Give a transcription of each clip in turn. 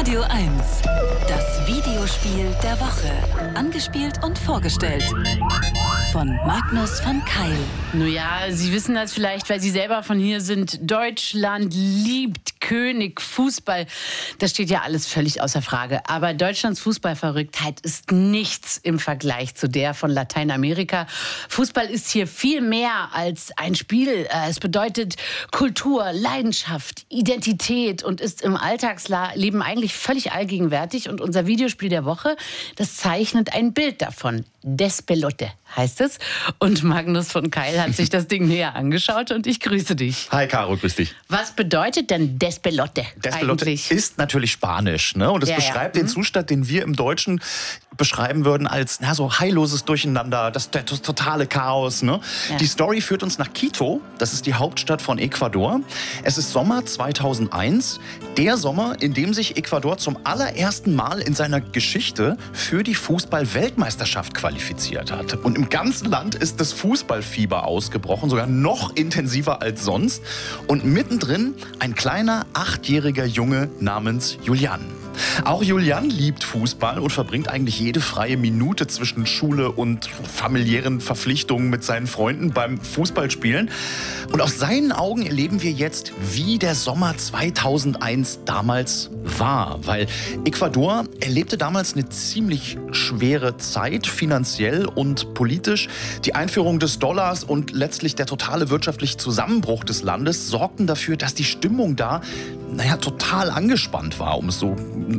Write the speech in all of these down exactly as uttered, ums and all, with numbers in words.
Radio eins. Das Videospiel der Woche. Angespielt und vorgestellt von Magnus von Keil. Nun ja, Sie wissen das vielleicht, weil Sie selber von hier sind. Deutschland liebt König Fußball. Das steht ja alles völlig außer Frage. Aber Deutschlands Fußballverrücktheit ist nichts im Vergleich zu der von Lateinamerika. Fußball ist hier viel mehr als ein Spiel. Es bedeutet Kultur, Leidenschaft, Identität und ist im Alltagsleben eigentlich völlig allgegenwärtig. Und unser Videospiel der Woche, das zeichnet ein Bild davon. Despelote heißt es. Und Magnus von Keil hat sich das Ding näher angeschaut und ich grüße dich. Hi Caro, grüß dich. Was bedeutet denn Despelote Despelote eigentlich? ist natürlich Spanisch, ne? Und es Ja, beschreibt ja. den Zustand, den wir im Deutschen beschreiben würden als na, so heilloses Durcheinander, das, das totale Chaos. Ne? Ja. Die Story führt uns nach Quito, das ist die Hauptstadt von Ecuador. Es ist Sommer zweitausendeins, der Sommer, in dem sich Ecuador zum allerersten Mal in seiner Geschichte für die Fußball-Weltmeisterschaft qualifiziert hat. Und im ganzen Land ist das Fußballfieber ausgebrochen, sogar noch intensiver als sonst. Und mittendrin ein kleiner, achtjähriger Junge namens Julian. Auch Julian liebt Fußball und verbringt eigentlich jede freie Minute zwischen Schule und familiären Verpflichtungen mit seinen Freunden beim Fußballspielen. Und aus seinen Augen erleben wir jetzt, wie der Sommer zweitausendeins damals war. Weil Ecuador erlebte damals eine ziemlich schwere Zeit, finanziell und politisch. Die Einführung des Dollars und letztlich der totale wirtschaftliche Zusammenbruch des Landes sorgten dafür, dass die Stimmung da naja, total angespannt war, um es so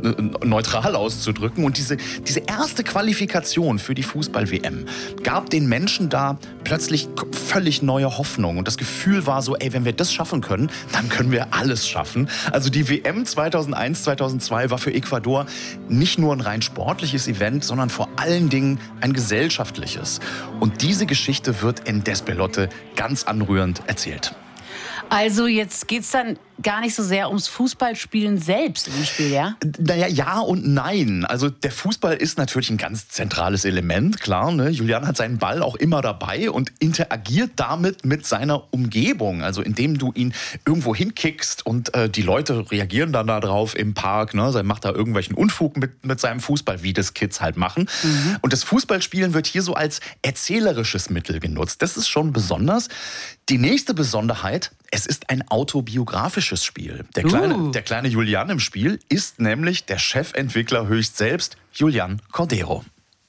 neutral auszudrücken. Und diese, diese erste Qualifikation für die Fußball-W M gab den Menschen da plötzlich völlig neue Hoffnung. Und das Gefühl war so, ey, wenn wir das schaffen können, dann können wir alles schaffen. Also die W M zweitausendeins, zweitausendzwei war für Ecuador nicht nur ein rein sportliches Event, sondern vor allen Dingen ein gesellschaftliches. Und diese Geschichte wird in Despelote ganz anrührend erzählt. Also jetzt geht's dann gar nicht so sehr ums Fußballspielen selbst im Spiel, ja? Naja, ja und nein. Also der Fußball ist natürlich ein ganz zentrales Element, klar. Ne? Julian hat seinen Ball auch immer dabei und interagiert damit mit seiner Umgebung. Also indem du ihn irgendwo hinkickst und äh, die Leute reagieren dann darauf im Park. Ne? Er macht da irgendwelchen Unfug mit, mit seinem Fußball, wie das Kids halt machen. Mhm. Und das Fußballspielen wird hier so als erzählerisches Mittel genutzt. Das ist schon besonders. Die nächste Besonderheit, es ist ein autobiografisches Spiel. Der kleine, uh. der kleine Julian im Spiel ist nämlich der Chefentwickler höchst selbst, Julian Cordero.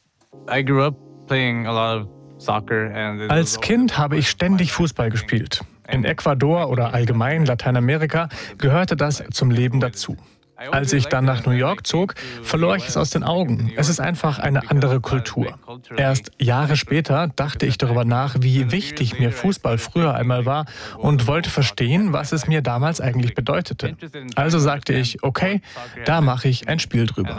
I grew up playing a lot of soccer and Als Kind habe ich ständig Fußball gespielt. In Ecuador oder allgemein Lateinamerika gehörte das zum Leben dazu. Als ich dann nach New York zog, verlor ich es aus den Augen. Es ist einfach eine andere Kultur. Erst Jahre später dachte ich darüber nach, wie wichtig mir Fußball früher einmal war und wollte verstehen, was es mir damals eigentlich bedeutete. Also sagte ich, okay, da mache ich ein Spiel drüber.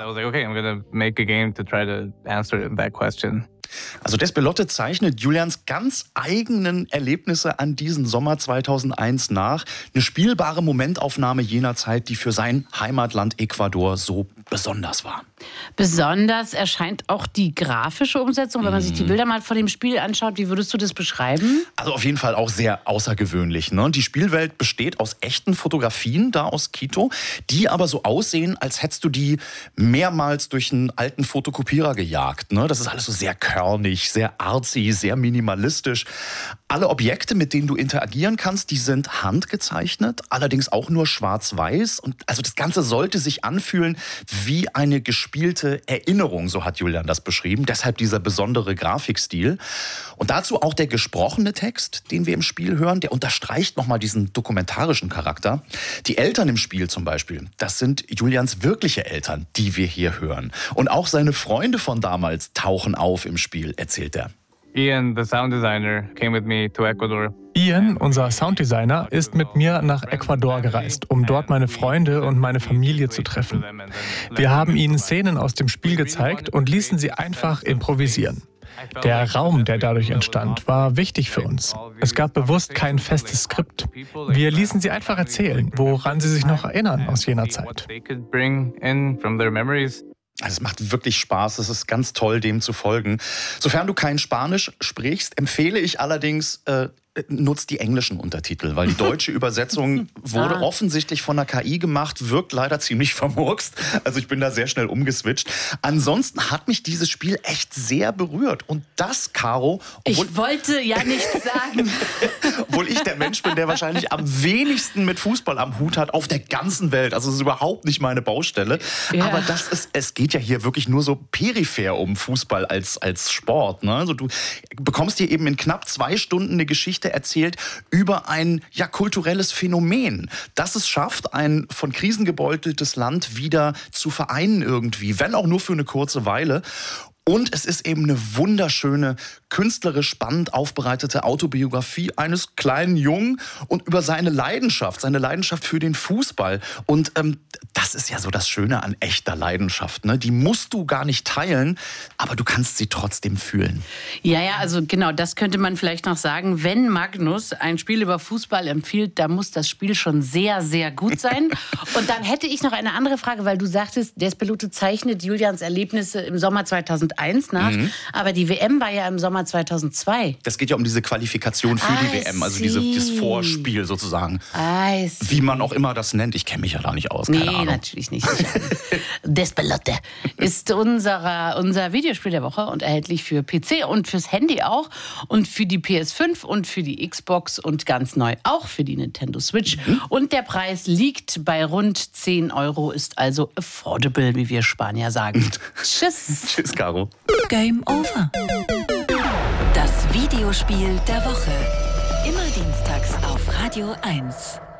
Also Despelote zeichnet Julians ganz eigenen Erlebnisse an diesen Sommer zweitausendeins nach. Eine spielbare Momentaufnahme jener Zeit, die für sein Heimatland Ecuador so besonders war. Besonders erscheint auch die grafische Umsetzung, wenn man sich die Bilder mal vor dem Spiel anschaut. Wie würdest du das beschreiben? Also auf jeden Fall auch sehr außergewöhnlich. Ne? Die Spielwelt besteht aus echten Fotografien da aus Quito, die aber so aussehen, als hättest du die mehrmals durch einen alten Fotokopierer gejagt. Ne? Das ist alles so sehr körnig, sehr artsy, sehr minimalistisch. Alle Objekte, mit denen du interagieren kannst, die sind handgezeichnet, allerdings auch nur schwarz-weiß. Und also das Ganze sollte sich anfühlen wie eine gespielte Erinnerung, so hat Julian das beschrieben. Deshalb dieser besondere Grafikstil. Und dazu auch der gesprochene Text, den wir im Spiel hören, der unterstreicht nochmal diesen dokumentarischen Charakter. Die Eltern im Spiel zum Beispiel, das sind Julians wirkliche Eltern, die wir hier hören. Und auch seine Freunde von damals tauchen auf im Spiel, erzählt er. Ian, the sound designer, came with me to Ecuador. Ian, unser Sounddesigner, ist mit mir nach Ecuador gereist, um dort meine Freunde und meine Familie zu treffen. Wir haben ihnen Szenen aus dem Spiel gezeigt und ließen sie einfach improvisieren. Der Raum, der dadurch entstand, war wichtig für uns. Es gab bewusst kein festes Skript. Wir ließen sie einfach erzählen, woran sie sich noch erinnern aus jener Zeit. Also es macht wirklich Spaß, es ist ganz toll, dem zu folgen. Sofern du kein Spanisch sprichst, empfehle ich allerdings, äh, nutzt die englischen Untertitel, weil die deutsche Übersetzung wurde ah. offensichtlich von der K I gemacht, wirkt leider ziemlich vermurkst. Also ich bin da sehr schnell umgeswitcht. Ansonsten hat mich dieses Spiel echt sehr berührt. Und das, Caro... Ich wollte ja nichts sagen. Obwohl ich der Mensch bin, der wahrscheinlich am wenigsten mit Fußball am Hut hat auf der ganzen Welt. Also es ist überhaupt nicht meine Baustelle. Ja. Aber das ist, es geht ja hier wirklich nur so peripher um Fußball als, als Sport. Ne? Also du bekommst hier eben in knapp zwei Stunden eine Geschichte erzählt über ein ja, kulturelles Phänomen, das es schafft, ein von Krisen gebeuteltes Land wieder zu vereinen irgendwie, wenn auch nur für eine kurze Weile. Und es ist eben eine wunderschöne, künstlerisch spannend aufbereitete Autobiografie eines kleinen Jungen und über seine Leidenschaft, seine Leidenschaft für den Fußball. Und ähm, das ist ja so das Schöne an echter Leidenschaft. Ne? Die musst du gar nicht teilen, aber du kannst sie trotzdem fühlen. Ja, ja, also genau, das könnte man vielleicht noch sagen. Wenn Magnus ein Spiel über Fußball empfiehlt, dann muss das Spiel schon sehr, sehr gut sein. Und dann hätte ich noch eine andere Frage, weil du sagtest, Despelote zeichnet Julians Erlebnisse im Sommer zweitausendeins nach, mhm. aber die W M war ja im Sommer zweitausendzwei. Das geht ja um diese Qualifikation für I die W M, also diese, dieses Vorspiel sozusagen. I Wie man auch immer das nennt. Ich kenne mich ja da nicht aus, keine nee, Ahnung. natürlich nicht. Despelote ist unserer, unser Videospiel der Woche und erhältlich für P C und fürs Handy auch und für die P S fünf und für die Xbox und ganz neu auch für die Nintendo Switch. Mhm. Und der Preis liegt bei rund zehn Euro, ist also affordable, wie wir Spanier sagen. Tschüss. Tschüss, Caro. Game over. Das Videospiel der Woche. Immer dienstags auf Radio eins.